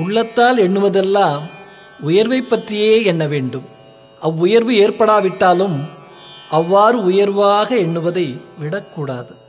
உள்ளத்தால் எண்ணுவதெல்லாம் உயர்வை பற்றியே எண்ண வேண்டும். அவ்வுயர்வு ஏற்படாவிட்டாலும் அவ்வாறு உயர்வாக எண்ணுவதை விடக்கூடாது.